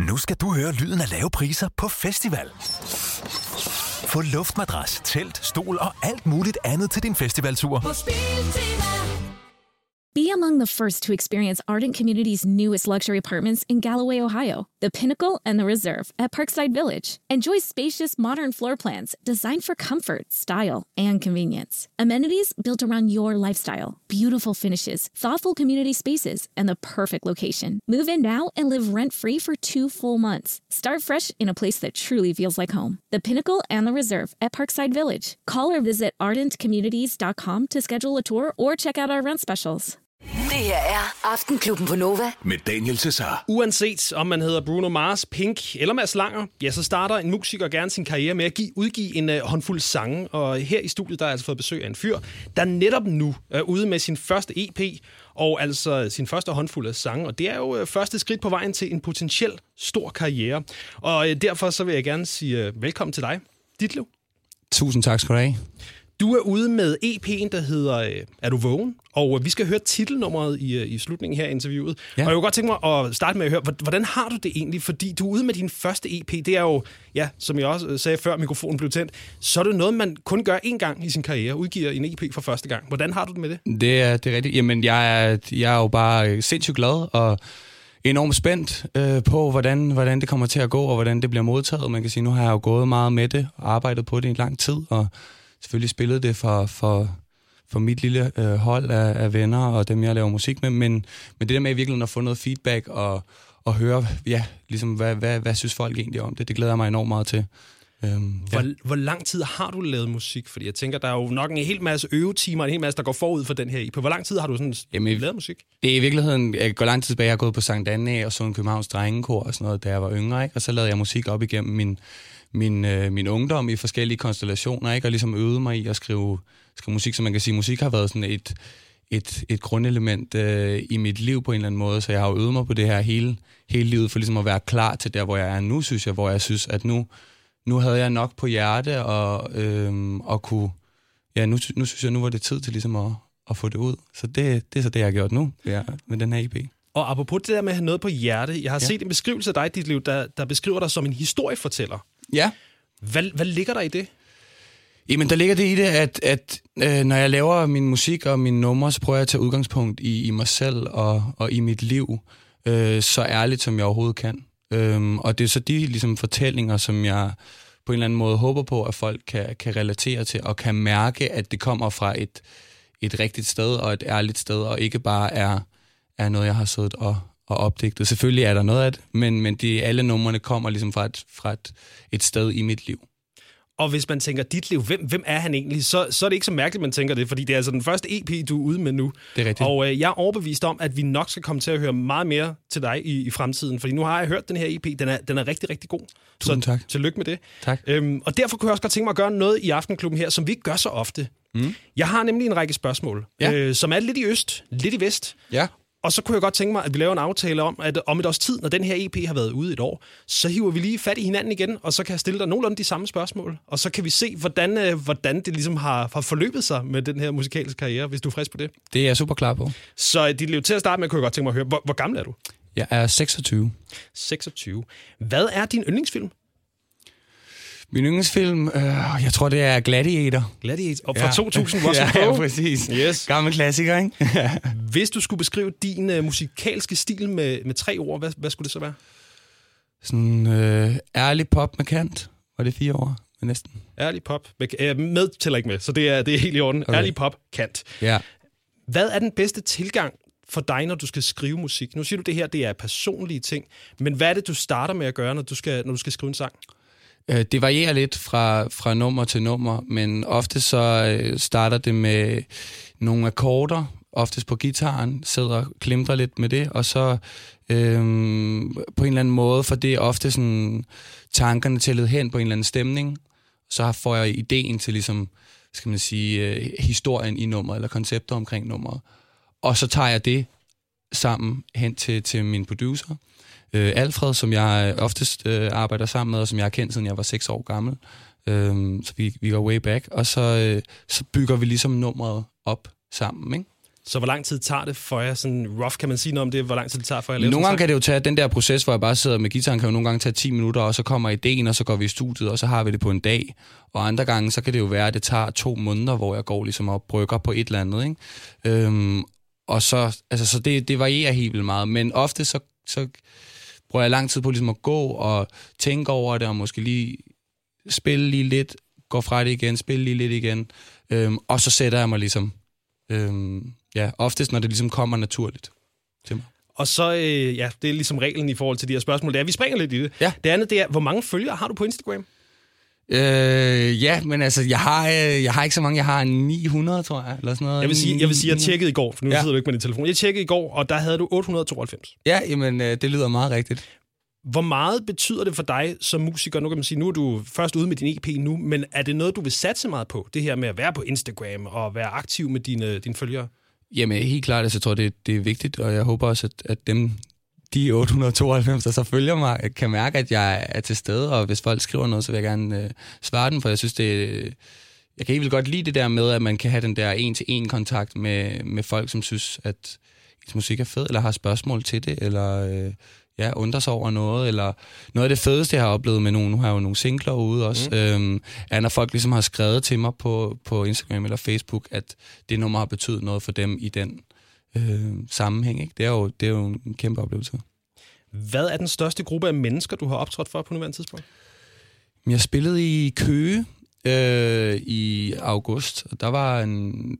Nu skal du høre lyden af lave priser på festival. Få luftmadras, telt, stol og alt muligt andet til din festivaltur. Be among the first to experience Ardent Community's newest luxury apartments in Galloway, Ohio, The Pinnacle and The Reserve at Parkside Village. Enjoy spacious, modern floor plans designed for comfort, style, and convenience. Amenities built around your lifestyle, beautiful finishes, thoughtful community spaces, and the perfect location. Move in now and live rent-free for 2 full months. Start fresh in a place that truly feels like home. The Pinnacle and The Reserve at Parkside Village. Call or visit ardentcommunities.com to schedule a tour or check out our rent specials. Det her er Aftenklubben på Nova. Med Daniel Cesar. Uanset om man hedder Bruno Mars, Pink eller Mads Langer, ja, så starter en musiker gerne sin karriere med at udgive en håndfuld sange. Og her i studiet, der har jeg altså fået besøg af en fyr, der netop nu er ude med sin første EP, og altså sin første håndfuld af sange. Og det er jo første skridt på vejen til en potentiel stor karriere. Og derfor så vil jeg gerne sige velkommen til dig, Ditlev. Tusind tak skal du have. Du er ude med EP'en, der hedder Er du vågen? Og vi skal høre titelnummeret i slutningen her af interviewet. Ja. Og jeg kunne godt tænke mig at starte med at høre, hvordan har du det egentlig? Fordi du er ude med din første EP. Det er jo, ja, som jeg også sagde før mikrofonen blev tændt, så er det noget, man kun gør én gang i sin karriere. Udgiver en EP for første gang. Hvordan har du det med det? Det er rigtigt. Jamen, jeg er jo bare sindssygt glad og enormt spændt på, hvordan det kommer til at gå, og hvordan det bliver modtaget. Man kan sige, nu har jeg jo gået meget med det og arbejdet på det i en lang tid, og selvfølgelig spillet det for mit lille hold af venner og dem, jeg laver musik med, men det der med i virkeligheden at få noget feedback og høre, ja, ligesom, hvad synes folk egentlig om det, det glæder jeg mig enormt meget til. Hvor lang tid har du lavet musik? Fordi jeg tænker, der er jo nok en hel masse øvetimer, en hel masse, der går forud for den her EP. Hvor lang tid har du sådan lavet musik? Det er i virkeligheden, jeg går lang tid tilbage, jeg har gået på Sankt Anne og så en Københavns Drengekor og sådan noget, da jeg var yngre, ikke? Og så lavede jeg musik op igennem min ungdom i forskellige konstellationer, ikke? Og ligesom øvede mig i at skrive musik, så man kan sige, musik har været sådan et grundelement i mit liv på en eller anden måde, så jeg har jo øvet mig på det her hele livet, for ligesom at være klar til der, hvor jeg er nu, synes jeg, hvor jeg synes, at nu havde jeg nok på hjerte, og kunne, ja, nu synes jeg, nu var det tid til ligesom at få det ud. Så det er så det, jeg har gjort nu, ja, med den her EP. Og apropos det der med at have noget på hjerte, jeg har set en beskrivelse af dig, Ditlev, der beskriver dig som en historiefortæller. Ja. Hvad ligger der i det? Jamen, der ligger det i det, at når jeg laver min musik og mine numre, så prøver jeg at tage udgangspunkt i mig selv og i mit liv, så ærligt, som jeg overhovedet kan. Og det er så de ligesom, fortællinger, som jeg på en eller anden måde håber på, at folk kan relatere til, og kan mærke, at det kommer fra et rigtigt sted og et ærligt sted, og ikke bare er noget, jeg har siddet og opdigtet. Selvfølgelig er der noget af det, men alle numrene kommer ligesom fra et sted i mit liv. Og hvis man tænker Ditlev, hvem er han egentlig? Så er det ikke så mærkeligt, man tænker det, fordi det er altså den første EP, du er ude med nu. Det er rigtigt. Og jeg er overbevist om, at vi nok skal komme til at høre meget mere til dig i fremtiden, fordi nu har jeg hørt den her EP, den er rigtig, rigtig god. Tusind tak. Tillykke med det. Tak. Og derfor kunne jeg også godt tænke mig at gøre noget i Aftenklubben her, som vi ikke gør så ofte. Jeg har nemlig en række spørgsmål, som er lidt i øst, lidt i vest. Ja. Og så kunne jeg godt tænke mig, at vi laver en aftale om, at om et års tid, når den her EP har været ude et år, så hiver vi lige fat i hinanden igen, og så kan jeg stille dig nogenlunde de samme spørgsmål. Og så kan vi se, hvordan det ligesom har forløbet sig med den her musikalske karriere, hvis du er frisk på det. Det er jeg super klar på. Så Ditlev, til at starte med, kunne jeg godt tænke mig at høre, hvor gammel er du? Jeg er 26. 26. Hvad er din yndlingsfilm? Min yndlingsfilm, jeg tror, det er Gladiator. Gladiator. Og fra 2000, Russell Crowe. Ja, præcis. Yes. Gammel klassiker, ikke? Hvis du skulle beskrive din musikalske stil med 3 ord, hvad skulle det så være? Sådan ærlig pop med kant. Var det 4 ord? Næsten. Ærlig pop. Med tæller ikke med, så det er helt i orden. Okay. Ærlig pop, kant. Ja. Hvad er den bedste tilgang for dig, når du skal skrive musik? Nu siger du, det her det er personlige ting, men hvad er det, du starter med at gøre, når du skal skrive en sang? Det varierer lidt fra nummer til nummer, men ofte så starter det med nogle akkorder, oftest på gitaren, sidder og klimter lidt med det, og så på en eller anden måde, for det er ofte sådan tankerne tællet hen på en eller anden stemning, så får jeg ideen til ligesom, skal man sige, historien i nummeret, eller koncepter omkring nummeret. Og så tager jeg det sammen hen til min producer, Alfred, som jeg oftest arbejder sammen med, og som jeg har kendt, siden jeg var 6 år gammel. Så vi går way back, og så bygger vi ligesom nummeret op sammen, ikke? Så hvor lang tid tager det for jer, sådan rough, kan man sige noget om det, hvor lang tid det tager for jer at lave nogle gange kan det jo tage, den der proces, hvor jeg bare sidder med guitaren, kan jo nogle gange tage 10 minutter, og så kommer ideen, og så går vi i studiet, og så har vi det på en dag. Og andre gange, så kan det jo være, at det tager 2 måneder, hvor jeg går ligesom og brygger på et eller andet, ikke? Og så, altså, så det varierer helt vildt meget, men ofte så bruger jeg lang tid på ligesom at gå og tænke over det, og måske lige spille lige lidt, gå fra det igen, spille lige lidt igen, og så sætter jeg mig ligesom, oftest når det ligesom kommer naturligt til mig. Og så, det er ligesom reglen i forhold til de her spørgsmål, det er, vi springer lidt i det. Ja. Det andet, det er, hvor mange følgere har du på Instagram? Men altså, jeg har ikke så mange. Jeg har 900, tror jeg, eller sådan noget. Jeg vil sige, jeg tjekkede i går, for nu sidder du ikke med din telefon. Jeg tjekkede i går, og der havde du 892. Ja, jamen, det lyder meget rigtigt. Hvor meget betyder det for dig som musiker? Nu kan man sige, nu er du først ude med din EP nu, men er det noget, du vil satse meget på? Det her med at være på Instagram og være aktiv med dine følgere? Jamen, helt klart. Altså, jeg tror, det er vigtigt, og jeg håber også, at de 892, der så følger mig, kan mærke, at jeg er til stede, og hvis folk skriver noget, så vil jeg gerne svare den, for jeg synes, jeg kan helt vildt godt lide det der med, at man kan have den der 1-til-1 kontakt med folk, som synes, at ens musik er fed, eller har spørgsmål til det, eller undrer sig over noget, eller noget af det fedeste, jeg har oplevet med nu har jeg jo nogle singler ude også, er når folk ligesom har skrevet til mig på Instagram eller Facebook, at det nummer har betydet noget for dem i den sammenhæng, ikke? Det er jo en kæmpe oplevelse. Hvad er den største gruppe af mennesker, du har optrådt for på nuværende tidspunkt? Jeg spillede i Køge i august, og der var en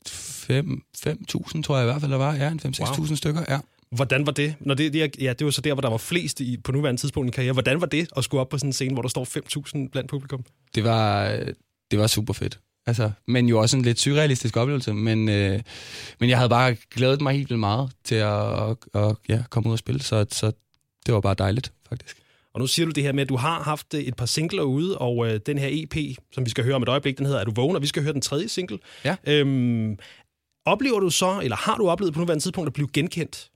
5.000, tror jeg i hvert fald, der var. Ja, en 5-6.000 stykker, ja. Hvordan var det? Det var så der, hvor der var flest på nuværende tidspunkt i karriere. Hvordan var det at skulle op på sådan en scene, hvor der står 5.000 blandt publikum? Det var super fedt. Altså, men jo også en lidt surrealistisk oplevelse, men jeg havde bare glædet mig helt vildt meget til at komme ud og spille, så det var bare dejligt, faktisk. Og nu siger du det her med, at du har haft et par singler ude, og den her EP, som vi skal høre om et øjeblik, den hedder Er du vågen, og vi skal høre den 3. single. Ja. Oplever du så, eller har du oplevet på nuværende tidspunkt at blive genkendt?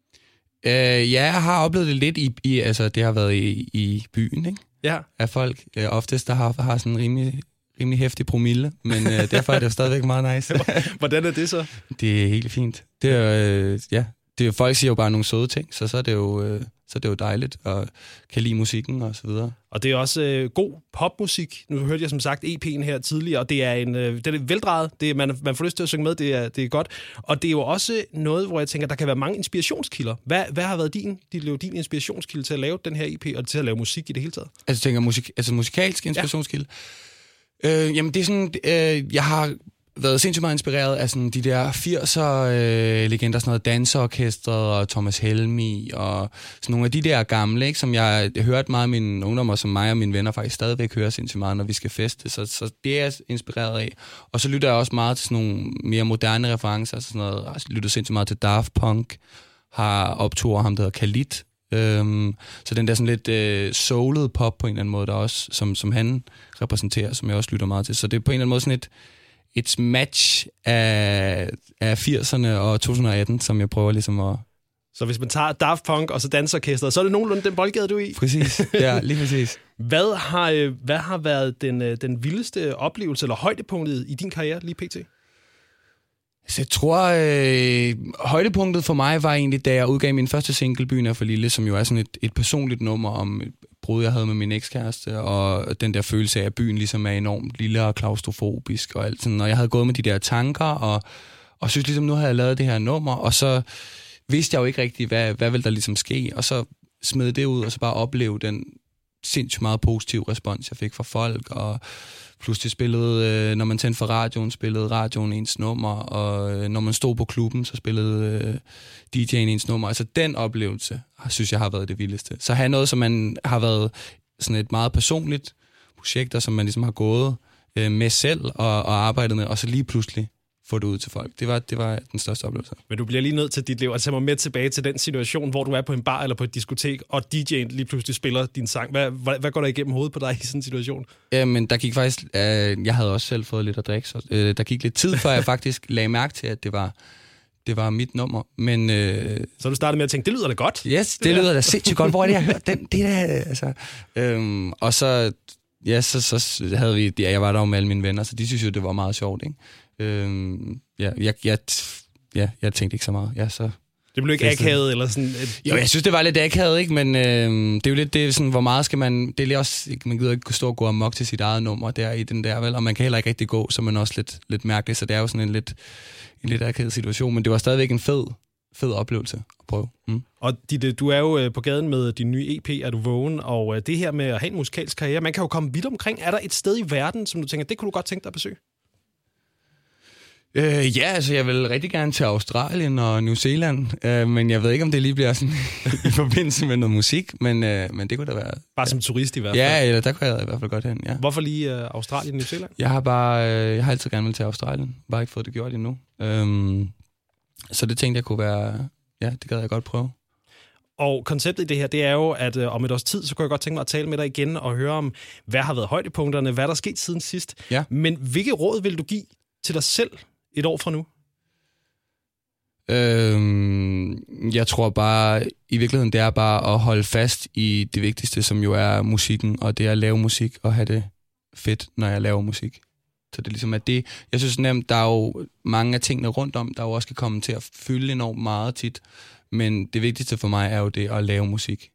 Jeg har oplevet det lidt altså det har været i byen, ikke? Ja. Af folk, oftest der har sådan en rimelig heftig promille, men derfor er det jo stadigvæk meget nice. Hvordan er det så? Det er helt fint. Det er folk siger jo bare nogle søde ting, så er det jo dejligt, og kan lide musikken og så videre. Og det er også god popmusik. Nu hørte jeg som sagt EP'en her tidligere, og det er veldrejet. Man får lyst til at synge med, det er godt. Og det er jo også noget, hvor jeg tænker, der kan være mange inspirationskilder. Hvad har været din inspirationskilde til at lave den her EP, og til at lave musik i det hele taget? Altså tænker musikalsk inspirationskilde? Ja. Jamen det er sådan, jeg har været sindssygt meget inspireret af sådan de der 80'er legender, sådan noget Danseorkestret og Thomas Helmig og sådan nogle af de der gamle, ikke, som jeg hørt meget af mine ungdommer, som mig og mine venner faktisk stadigvæk hører sindssygt meget, når vi skal feste. Så det er jeg inspireret af. Og så lytter jeg også meget til sådan nogle mere moderne referencer, altså sådan noget. Jeg lytter sindssygt meget til Daft Punk, har optur ham, der hedder Khalid. Så den der sådan lidt soulede pop på en eller anden måde, der også, som han repræsenterer, som jeg også lytter meget til. Så det er på en eller anden måde sådan et match af 80'erne og 2018, som jeg prøver ligesom at... Så hvis man tager Daft Punk og så Danseorkestret, så er det nogenlunde den boldgade, du er i? Præcis, ja, lige præcis. Hvad har været den vildeste oplevelse eller højdepunktet i din karriere lige pt? Så jeg tror, højdepunktet for mig var egentlig, da jeg udgav min første single, Byen er for lille, som jo er sådan et personligt nummer om et brud, jeg havde med min ekskæreste, og den der følelse af, at byen ligesom er enormt lille og klaustrofobisk og alt sådan. Og jeg havde gået med de der tanker, og synes ligesom, nu havde jeg lavet det her nummer, og så vidste jeg jo ikke rigtig, hvad ville der ligesom ske, og så smed det ud, og så bare opleve den sindssygt meget positiv respons, jeg fik fra folk, og pludselig spillede, når man tændte for radioen, spillede radioen ens nummer, og når man stod på klubben, så spillede DJ'en ens nummer. Altså den oplevelse, synes jeg har været det vildeste. Så have noget, som man har været sådan et meget personligt projekt, som man ligesom har gået med selv og arbejdet med, og så lige pludselig få det ud til folk. Det var den største oplevelse. Men du bliver lige nødt til dit liv at tage mig med tilbage til den situation, hvor du er på en bar eller på et diskotek, og DJ'en lige pludselig spiller din sang. Hvad går der igennem hovedet på dig i sådan en situation? Jamen, der gik faktisk... jeg havde også selv fået lidt at drikke, så der gik lidt tid, før jeg faktisk lagde mærke til, at det var mit nummer. Men, så du startede med at tænke, det lyder da godt? Yes, det lyder da sindssygt godt. Hvor er det, jeg har hørt den? Det der, altså. Og så... Ja, så havde vi... jeg var der med alle mine venner, så de synes jo, det var meget sjovt, ikke? jeg tænkte ikke så meget. Ja, så... Det blev ikke akavet eller sådan? Jo, jeg synes, det var lidt akavet, ikke? Men det er jo lidt det, sådan, hvor meget skal man... Det er også... Man gider ikke stå og gå amok til sit eget nummer der i den der, vel? Og man kan heller ikke rigtig gå, så man er også lidt mærkelig. Så det er jo sådan en lidt akavet situation. Men det var stadigvæk en fed oplevelse at prøve. Og du er jo på gaden med din nye EP, Er du vågen? Og det her med at have en musikalsk karriere, man kan jo komme vidt omkring. Er der et sted i verden, som du tænker, det kunne du godt tænke dig at besøge? Ja, altså jeg vil rigtig gerne til Australien og New Zealand, men jeg ved ikke, om det lige bliver sådan i forbindelse med noget musik, men det kunne da være... Bare som turist i hvert fald? Ja, eller der kunne jeg i hvert fald godt hen, ja. Hvorfor lige Australien og New Zealand? Jeg har altid gerne vil til Australien, bare ikke fået det gjort endnu. Så det tænkte jeg kunne være... Ja, det gad jeg godt prøve. Og konceptet i det her, det er jo, at om et års tid, så kunne jeg godt tænke mig at tale med dig igen og høre om, hvad har været højdepunkterne, hvad der er sket siden sidst. Ja. Men hvilke råd vil du give til dig selv et år fra nu? Jeg tror bare, i virkeligheden, det er bare at holde fast i det vigtigste, som jo er musikken, og det er at lave musik og have det fedt, når jeg laver musik. Så det er ligesom, at det... Jeg synes nemt, der er jo mange af tingene rundt om, der jo også kan komme til at fylde enormt meget tit, men det vigtigste for mig er jo det at lave musik.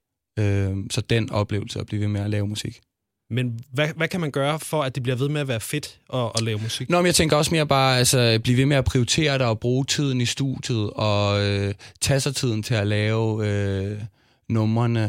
Så den oplevelse at blive ved med at lave musik. Men hvad kan man gøre for, at det bliver ved med at være fedt at lave musik? Nå, men jeg tænker også mere bare, altså, blive ved med at prioritere det og bruge tiden i studiet og tage sig tiden til at lave numrene,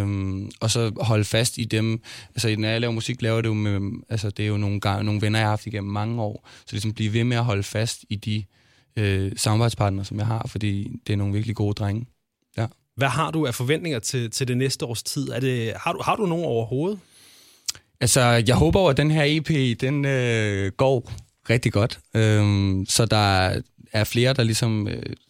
og så holde fast i dem. Altså, når jeg laver musik, laver det jo med, altså, det er jo nogle venner, jeg har haft igennem mange år. Så ligesom blive ved med at holde fast i de samarbejdspartnere, som jeg har, fordi det er nogle virkelig gode drenge. Ja. Hvad har du af forventninger til det næste års tid? Har du nogen overhovedet? Altså, jeg håber over, at den her EP, den går rigtig godt. Så der er flere, der ligesom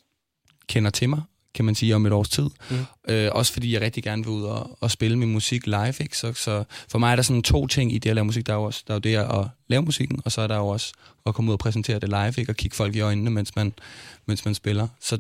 kender til mig, kan man sige, om et års tid. Også fordi jeg rigtig gerne vil ud og spille min musik live, ikke? Så for mig er der sådan 2 ting i det at lave musik. Der er jo det at lave musikken, og så er der jo også at komme ud og præsentere det live, ikke? Og kigge folk i øjnene, mens man spiller. Så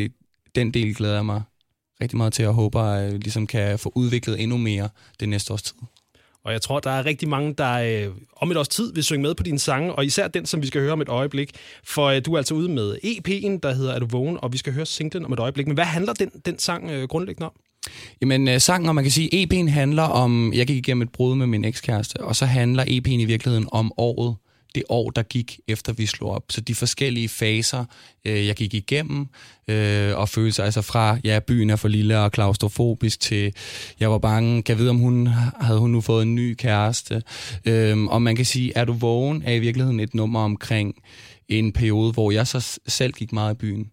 den del glæder jeg mig rigtig meget til, at håber, at jeg ligesom kan få udviklet endnu mere det næste års tid. Og jeg tror, der er rigtig mange, der om et års tid vil synge med på dine sange, og især den, som vi skal høre om et øjeblik. For du er altså ude med EP'en, der hedder Er du vågen, og vi skal høre singlen om et øjeblik. Men hvad handler den sang grundlæggende om? Jamen, sangen, og man kan sige, EP'en handler om, jeg gik igennem et brud med min ekskæreste, og så handler EP'en i virkeligheden om året. Det år, der gik efter vi slog op. Så de forskellige faser, jeg gik igennem, og følelser, altså fra, ja, byen er for lille og klaustrofobisk, til jeg var bange, kan jeg vide, om havde hun nu fået en ny kæreste. Og man kan sige, Er du vågen, er i virkeligheden et nummer omkring en periode, hvor jeg så selv gik meget i byen.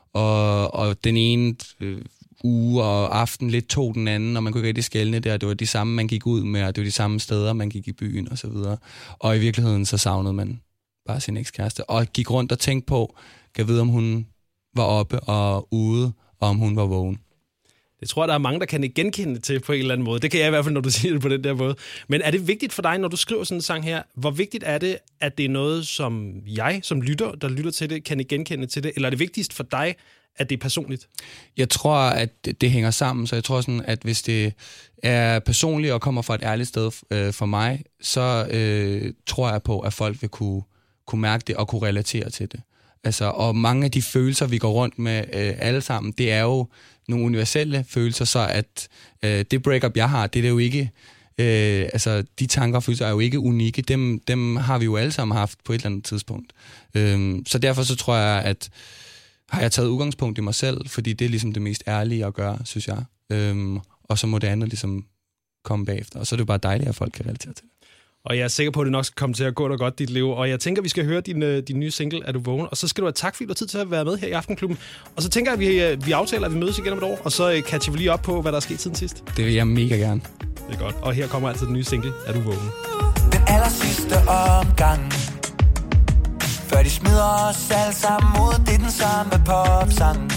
Og den ene uge og aften lidt tog den anden, og man kunne ikke rigtig skelne der. Det var de samme, man gik ud med, og det var de samme steder, man gik i byen og så videre. Og i virkeligheden så savnede man bare sin ekskæreste. Og gik rundt og tænkte på, kan jeg vide, om hun var oppe og ude, og om hun var vågen. Det tror jeg, der er mange, der kan genkende til på en eller anden måde. Det kan jeg i hvert fald, når du siger det på den der måde. Men er det vigtigt for dig, når du skriver sådan en sang her, hvor vigtigt er det, at det er noget, som jeg, som lytter, der lytter til det, kan genkende til det? Eller er det vigtigst for dig, at det er personligt? Jeg tror, at det hænger sammen, så jeg tror sådan, at hvis det er personligt og kommer fra et ærligt sted for mig, så tror jeg på, at folk vil kunne mærke det og kunne relatere til det. Altså, og mange af de følelser, vi går rundt med alle sammen, det er jo nogle universelle følelser, så at det breakup, jeg har, det er jo ikke... altså, de tanker og følelser er jo ikke unikke. Dem har vi jo alle sammen haft på et eller andet tidspunkt. Så derfor så tror jeg, at har jeg taget udgangspunkt i mig selv, fordi det er ligesom det mest ærlige at gøre, synes jeg. Og så må det andet ligesom komme bagefter. Og så er det jo bare dejligt, at folk kan relatere til det. Og jeg er sikker på, at det nok skal komme til at gå dig godt, dit liv. Og jeg tænker, at vi skal høre din nye single, Er du vågen? Og så skal du have tak, fordi du har tid til at være med her i Aftenklubben. Og så tænker jeg, at vi aftaler, at vi mødes igen om et år. Og så catcher vi lige op på, hvad der er sket siden sidst. Det vil jeg mega gerne. Det er godt. Og her kommer altså den nye single, Er du vågen? Den aller sidste omgang, før de smider os alle sammen ud, det er den samme popsang,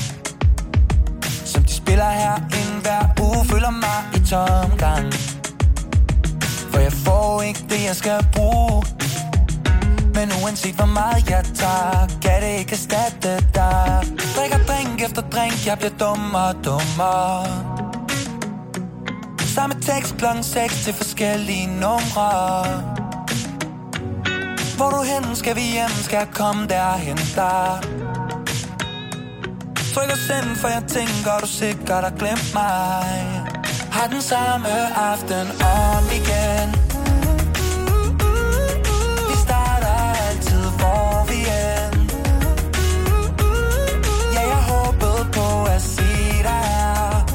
som de spiller herinde hver uge, føler mig i tomgang. For jeg får ikke det, jeg skal bruge, men uanset hvor meget jeg tager, kan det ikke erstatte dig. Drikker drink efter drink, jeg bliver dummere og dummere. Samme tekst klokken 6 til forskellige numre. Hvor du hen, skal vi hjem, skal jeg komme derhen der. Trykker send, for jeg tænker, du sikkert har glemt mig. Har den samme aften om igen. Vi starter altid, hvor vi end. Ja, jeg håbede på at sige dig her.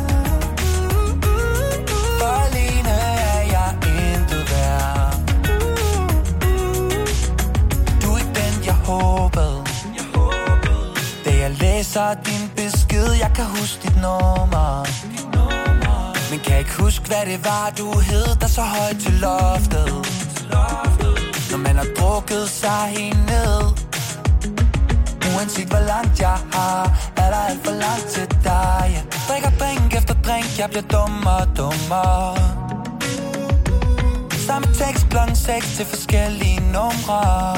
For alene er jeg intet værd. Du er ikke den, jeg håbede. Da jeg læser din besked, jeg kan huske dit nummer. Men kan ikke huske, hvad det var, du hed, der så højt til loftet. Når man har drukket sig helt ned. Uanset hvor langt jeg har, er der alt for langt til dig. Jeg drikker drink efter drink, jeg bliver dummere og dummere. Samme tekst klokken 6 til forskellige numre.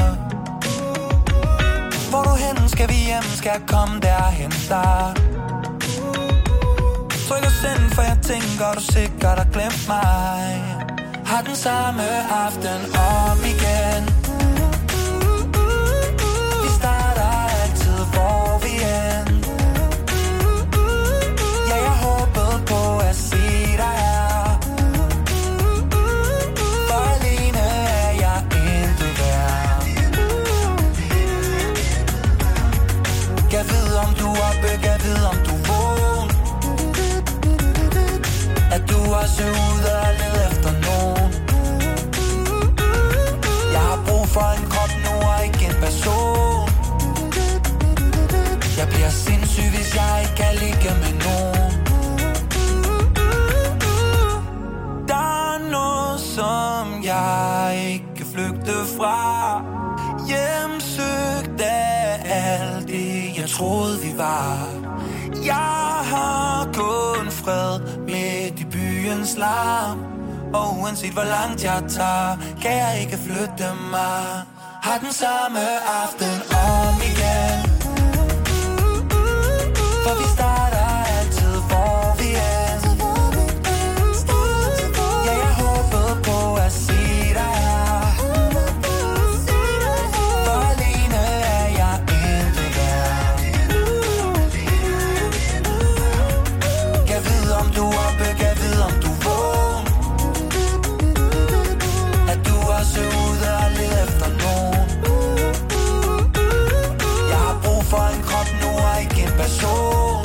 Hvor du hen, skal vi hjem, skal jeg komme derhen der. Trykker send, for jeg tænker, du sikkert har glemt mig. Har den samme aften om igen. Vi starter altid, hvor vi end. Ja, jeg håbede på at sige dig her. For alene er jeg intet værd. Kan vide om du er oppe, kan vide om du vågen. At du også er ude og lede efter nogen. Jeg har brug for en krop nu og ikke en person. Jeg bliver sindssyg, hvis jeg ikke kan ligge med nogen. Der er noget, som jeg ikke kan flygte fra. Hjemsøgt af alt det, jeg troede vi var. Jeg har kun fred midt i byens larm. Og uanset hvor langt jeg tager, kan jeg ikke flytte mig. Har den samme aften om igen. For vi starter altid, hvor vi end. Ja, jeg håbede på at sige dig her. For alene er jeg intet værd. Kan vide om du er oppe, kan vide om du vågen. At du også er ude og lede efter nogen. Jeg har brug for en krop nu og ikke en person.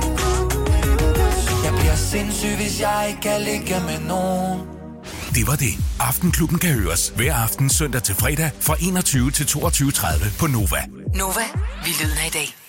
Jeg bliver sindssyg, hvis jeg ikke kan ligge med nogen. Det var det. Aftenklubben kan høres hver aften søndag til fredag fra 21 til 22.30 på Nova. Nova, vi lyder i dag.